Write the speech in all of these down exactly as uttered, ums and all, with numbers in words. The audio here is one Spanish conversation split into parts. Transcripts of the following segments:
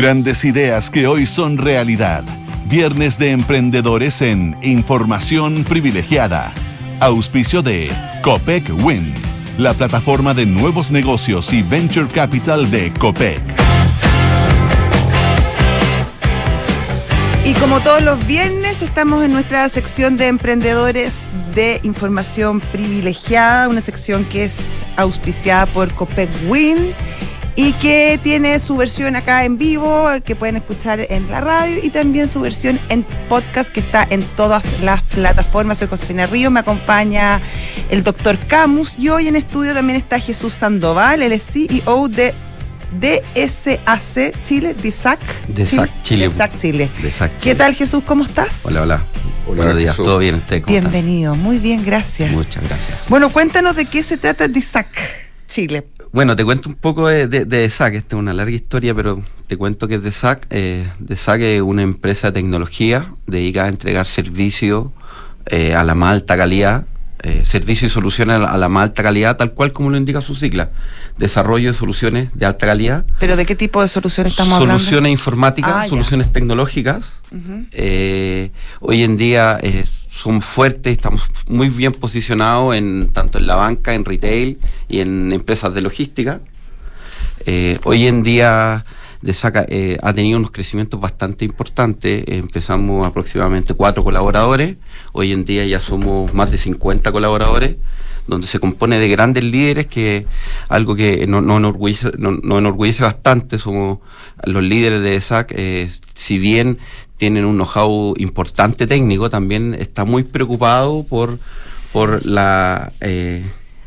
Grandes ideas que hoy son realidad. Viernes de Emprendedores en Información Privilegiada. Auspicio de Copec Wind, la plataforma de nuevos negocios y Venture Capital de Copec. Y como todos los viernes, estamos en nuestra sección de Emprendedores de Información Privilegiada, una sección que es auspiciada por Copec Wind y que tiene su versión acá en vivo, que pueden escuchar en la radio, y también su versión en podcast, que está en todas las plataformas. Soy Josefina Ríos, me acompaña el doctor Camus, y hoy en estudio también está Jesús Sandoval, él es C E O de D S A C Chile, D S A C D S A C Chile. D S A C Chile. D S A C Chile. ¿Qué tal, Jesús? ¿Cómo estás? Hola, hola. Hola, buenos días, ¿todo bien usted? ¿Cómo Bienvenido, estás? Muy bien, gracias. Muchas gracias. Bueno, cuéntanos de qué se trata D S A C Chile. Bueno, te cuento un poco de, de, de D S A C. Esta es una larga historia, pero te cuento que es D S A C. Eh, D S A C es una empresa de tecnología dedicada a entregar servicios eh, a la más alta calidad, eh, servicios y soluciones a la, a la más alta calidad, tal cual como lo indica su sigla. Desarrollo de soluciones de alta calidad. ¿Pero de qué tipo de soluciones estamos soluciones hablando? Soluciones informáticas, ah, soluciones ya. tecnológicas. Uh-huh. Eh, hoy en día eh, somos fuertes, estamos muy bien posicionados en tanto en la banca, en retail y en empresas de logística. Eh, hoy en día D S A C eh, ha tenido unos crecimientos bastante importantes. Eh, empezamos aproximadamente cuatro colaboradores. Hoy en día ya somos más de cincuenta colaboradores, donde se compone de grandes líderes, que algo que nos no enorgullece, no, no enorgullece bastante. Somos los líderes de D S A C, eh, si bien tienen un know-how importante técnico, también está muy preocupado por, por la eh,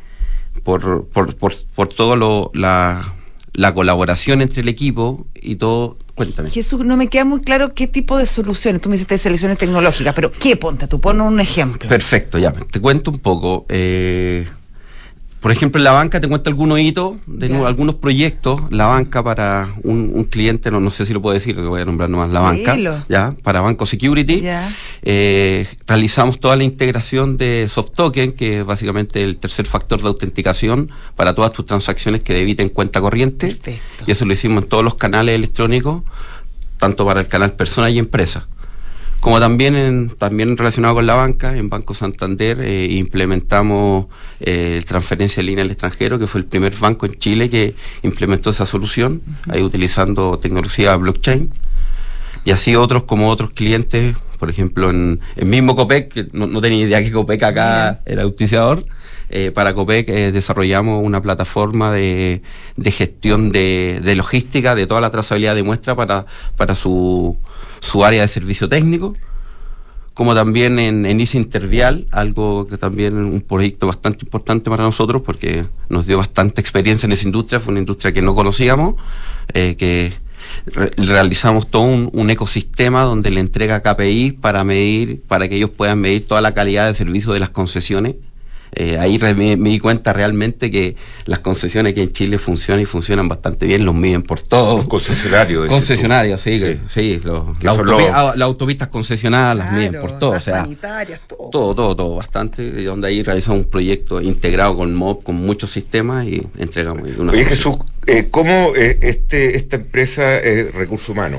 por, por, por, por todo lo la la colaboración entre el equipo y todo. Cuéntame. Jesús, no me queda muy claro qué tipo de soluciones. Tú me dices soluciones tecnológicas, pero ¿qué? Ponte, tú pon un ejemplo. Perfecto, ya, te cuento un poco. Eh, por ejemplo, en la banca te cuento algunos hitos, de nuevo, algunos proyectos. La banca para un, un cliente, no, no sé si lo puedo decir, lo voy a nombrar nomás, la banca. Dilo. Ya, para Banco Security. Eh, realizamos toda la integración de soft token, que es básicamente el tercer factor de autenticación para todas tus transacciones que debiten cuenta corriente. Perfecto. Y eso lo hicimos en todos los canales electrónicos, tanto para el canal persona y empresa. Como también en, también relacionado con la banca, en Banco Santander eh, implementamos eh, transferencia en línea al extranjero, que fue el primer banco en Chile que implementó esa solución, uh-huh. ahí utilizando tecnología blockchain. Y así otros como otros clientes, por ejemplo, en el mismo Copec, que no, no tenía idea que Copec acá era auspiciador. Eh, para Copec eh, desarrollamos una plataforma de, de gestión de, de logística, de toda la trazabilidad de muestra para, para su, su área de servicio técnico, como también en, en I C E Intervial, algo que también es un proyecto bastante importante para nosotros porque nos dio bastante experiencia en esa industria. Fue una industria que no conocíamos, eh, que re- realizamos todo un, un ecosistema donde le entrega K P I para medir, para que ellos puedan medir toda la calidad de servicio de las concesiones. Eh, ahí me, me di cuenta realmente que las concesiones aquí en Chile funcionan y funcionan bastante bien, los miden por todo. Los concesionarios. Concesionarios, sí, sí, sí los, la autopi los... las autopistas concesionadas claro, las miden por todo. Las o sea, sanitarias, todo. Todo, todo, todo, bastante. De donde ahí realizamos un proyecto integrado con M O B, con muchos sistemas y entregamos una. Oye, Jesús, eh, ¿cómo eh, este, esta empresa es recursos humanos?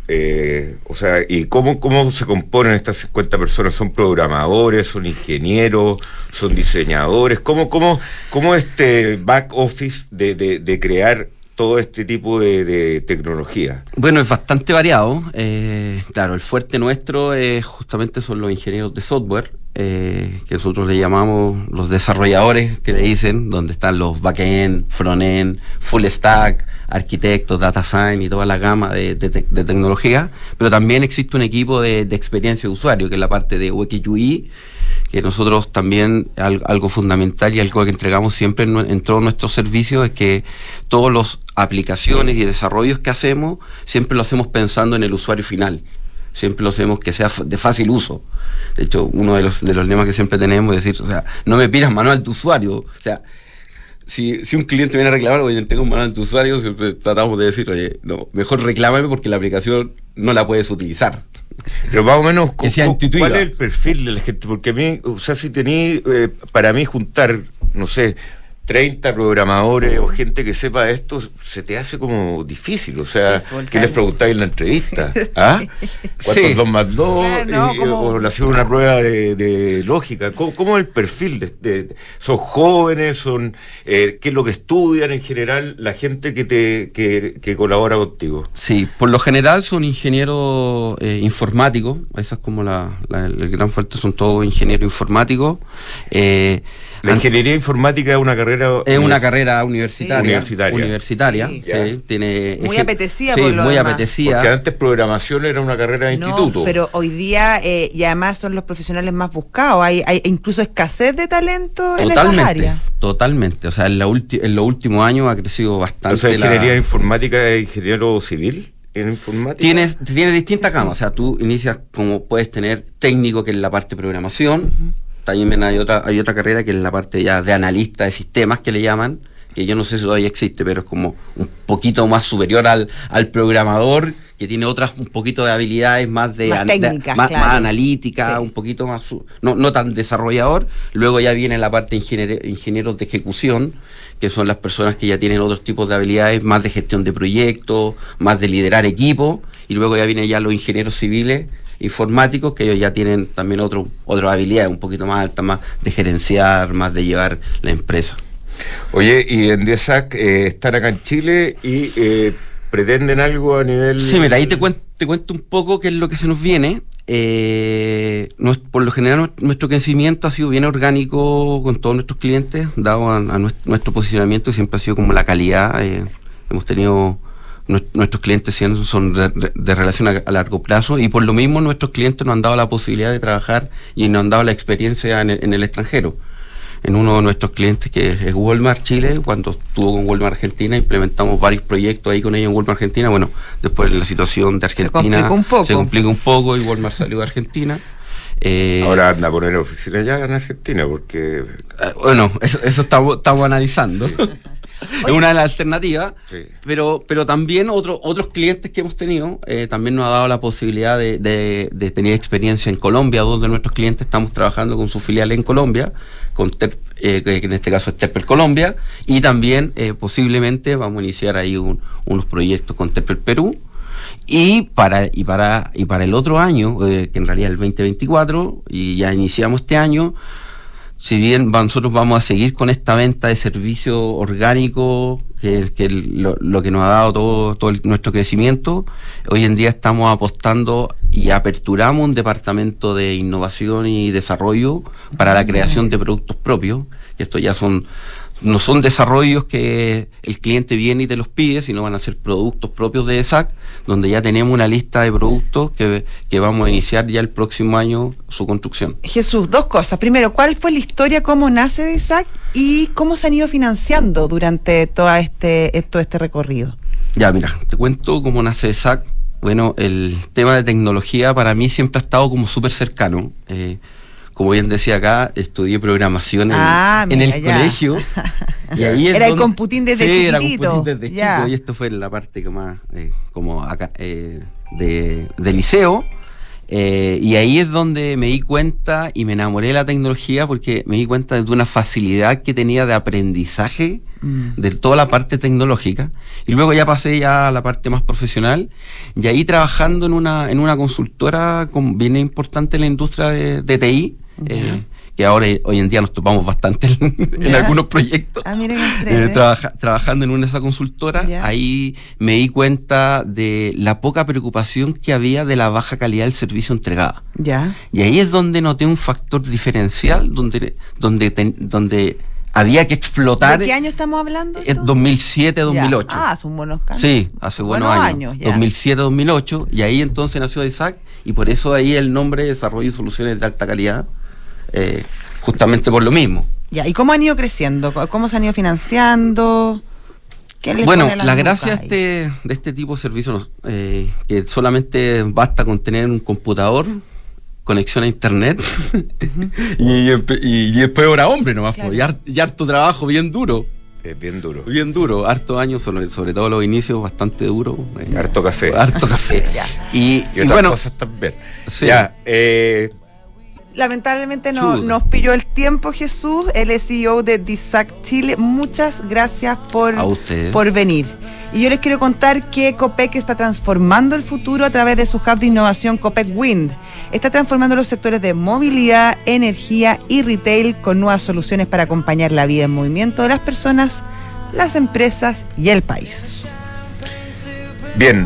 Eh, o sea, ¿y cómo, cómo se componen estas cincuenta personas? ¿Son programadores, son ingenieros, son diseñadores? ¿Cómo, cómo, cómo este back office de, de, de crear todo este tipo de, de tecnología? Bueno, es bastante variado. Eh, claro, el fuerte nuestro es justamente son los ingenieros de software, eh, que nosotros le llamamos los desarrolladores, que le dicen, donde están los backend, frontend, full stack, arquitectos, data science y toda la gama de, de, de tecnología, pero también existe un equipo de, de experiencia de usuario, que es la parte de U X U I, que nosotros también, algo, algo fundamental y algo que entregamos siempre en, en todos nuestros servicios, es que todas las aplicaciones y desarrollos que hacemos, siempre lo hacemos pensando en el usuario final. Siempre lo hacemos que sea de fácil uso. De hecho, uno de los, de los lemas que siempre tenemos es decir, o sea, no me pidas manual de usuario. O sea, si, si un cliente viene a reclamar, oye, tengo un manual de usuario, siempre tratamos de decir, oye, no, mejor reclámame porque la aplicación no la puedes utilizar. Pero más o menos, que sea intuitiva. ¿cuál es el perfil de la gente? Porque a mí, o sea, si tení, eh, para mí juntar, no sé, treinta programadores o gente que sepa esto, se te hace como difícil, o sea, Sí, ¿qué les preguntáis en la entrevista? ¿Ah? ¿Cuántos Sí. dos más dos? Claro, no, Y- como- o le hacen una prueba de, de lógica. ¿Cómo, cómo es el perfil? De, de- de- ¿Son jóvenes? son eh, ¿Qué es lo que estudian en general la gente que te que, que colabora contigo? Sí, por lo general son ingenieros eh, informáticos, esa es como la, la- el gran fuerte, son todos ingenieros informáticos. Eh, La an- ingeniería informática es una carrera... es una univers- carrera universitaria. Universitaria. Universitaria, Sí. sí, Ya. tiene, Muy eje- apetecida sí, por lo muy demás. apetecida. Porque antes programación era una carrera de No, instituto. pero hoy día, eh, y además son los profesionales más buscados, hay, hay incluso escasez de talento en esas Totalmente, áreas. totalmente. O sea, en, la ulti- en los últimos años ha crecido bastante. O sea, la- ingeniería informática es ingeniero civil en informática. Tienes, tienes distintas camas, o sea, tú inicias como puedes tener técnico, que es la parte de programación, también hay otra, hay otra carrera que es la parte ya de analista de sistemas, que le llaman, que yo no sé si todavía existe, pero es como un poquito más superior al, al programador, que tiene otras un poquito de habilidades más de, Más an- de- técnicas, más, claro. más analítica, Sí. un poquito más su- no, no tan desarrollador. Luego ya viene la parte de ingenier- ingenieros de ejecución, que son las personas que ya tienen otros tipos de habilidades, más de gestión de proyectos, más de liderar equipos, y luego ya vienen ya los ingenieros civiles informáticos, que ellos ya tienen también otro, otras habilidades un poquito más altas, más de gerenciar, más de llevar la empresa. Oye, y en DIESAC eh, están acá en Chile y eh, pretenden algo a nivel... Sí, mira, ahí te cuento, te cuento un poco qué es lo que se nos viene. Eh, nos- por lo general, nuestro crecimiento ha sido bien orgánico con todos nuestros clientes, dado a, a nuestro, nuestro posicionamiento, que siempre ha sido como la calidad. Eh, hemos tenido... nues- Nuestros clientes siendo- son de, de- de relación a, a largo plazo, y por lo mismo nuestros clientes nos han dado la posibilidad de trabajar y nos han dado la experiencia en el, en el extranjero. En uno de nuestros clientes, que es Walmart Chile, cuando estuvo con Walmart Argentina, implementamos varios proyectos ahí con ellos en Walmart Argentina. Bueno, después la situación de Argentina complicó un poco. se complicó un poco y Walmart salió de Argentina. Eh, Ahora anda a poner oficina allá en Argentina, porque... eh, bueno, eso, eso estamos, estamos analizando. Es una de las alternativas, Sí. pero, pero también otro, otros clientes que hemos tenido eh, también nos ha dado la posibilidad de, de, de tener experiencia en Colombia. Dos de nuestros clientes estamos trabajando con sus filiales en Colombia, con Ter- eh, que en este caso es Terpel Colombia, y también eh, posiblemente vamos a iniciar ahí un- unos proyectos con Terpel Perú. Y para, y para, y para el otro año, eh, que en realidad es el veinte veinticuatro, y ya iniciamos este año, si bien va- nosotros vamos a seguir con esta venta de servicio orgánico, que que lo, lo que nos ha dado todo, todo el- nuestro crecimiento, hoy en día estamos apostando y aperturamos un departamento de innovación y desarrollo para la creación de productos propios, que esto ya son... No son desarrollos que el cliente viene y te los pide, sino van a ser productos propios de DIESAC, donde ya tenemos una lista de productos que, que vamos a iniciar ya el próximo año su construcción. Jesús, dos cosas. Primero, ¿cuál fue la historia, cómo nace DIESAC y cómo se han ido financiando durante todo este, todo este recorrido? Ya, mira, te cuento cómo nace DIESAC. Bueno, el tema de tecnología para mí siempre ha estado como súper cercano. Eh, como bien decía acá, estudié programación en, Ah, en mira, el ya. colegio. Y ahí es Era el donde- computín desde sí, era chiquitito. computín desde Ya. chico, y esto fue la parte que más, eh, como acá, eh, de, de liceo. Eh, y ahí es donde me di cuenta y me enamoré de la tecnología, porque me di cuenta de una facilidad que tenía de aprendizaje Mm. de toda la parte tecnológica. Y luego ya pasé ya a la parte más profesional, y ahí trabajando en una en una consultora con, bien importante en la industria de, de T I, eh, que ahora hoy en día nos topamos bastante en, en Ya. algunos proyectos. Ah, mira qué Eh, entrete. trabaja- trabajando en una de esas consultoras, Ya. ahí me di cuenta de la poca preocupación que había de la baja calidad del servicio entregado. Ya. Y ahí es donde noté un factor diferencial, donde donde ten- donde había que explotar. ¿De qué año estamos hablando? Es esto? dos mil siete, dos mil ocho. Ya. Ah, son buenos cambios. Sí, hace buenos, años. ya. dos mil siete, dos mil ocho, y ahí entonces nació DIESAC, y por eso ahí el nombre Desarrollo y Soluciones de Alta Calidad, eh, justamente por lo mismo. Ya, ¿y cómo han ido creciendo? ¿Cómo se han ido financiando? ¿Quién les Bueno, pone las la lucas gracia de ahí? este, de este tipo de servicios, eh, que solamente basta con tener un computador, conexión a internet, y, empe- y, y después hora hombre nomás, Claro. pues, y, har- y harto trabajo bien duro, Es bien duro. bien duro, harto años, sobre, sobre todo los inicios, bastante duro. eh, Harto café. Harto café. Ya. Y, Y y otras bueno, cosas también. sí. Ya, eh, lamentablemente no, nos pilló el tiempo, Jesús. Él es C E O de D I S A C Chile. Muchas gracias por, por venir. Y yo les quiero contar que Copec está transformando el futuro a través de su hub de innovación Copec Wind. Está transformando los sectores de movilidad, energía y retail con nuevas soluciones para acompañar la vida en movimiento de las personas, las empresas y el país. Bien.